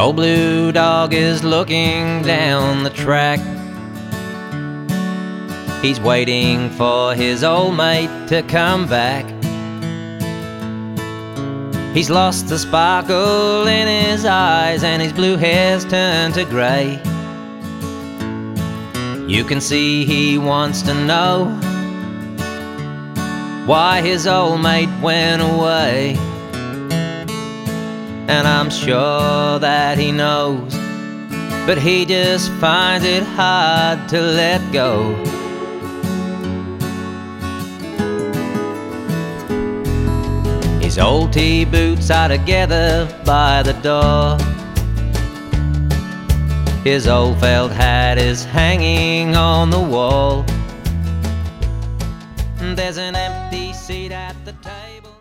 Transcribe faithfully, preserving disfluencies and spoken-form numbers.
Old Blue Dog is looking down the track. He's waiting for his old mate to come back. He's lost the sparkle in his eyes and his blue hair's turned to grey. You can see he wants to know why his old mate went away. And I'm sure that he knows, but he just finds it hard to let go. His old tea boots are together by the door. His old felt hat is hanging on the wall. There's an empty seat at the table.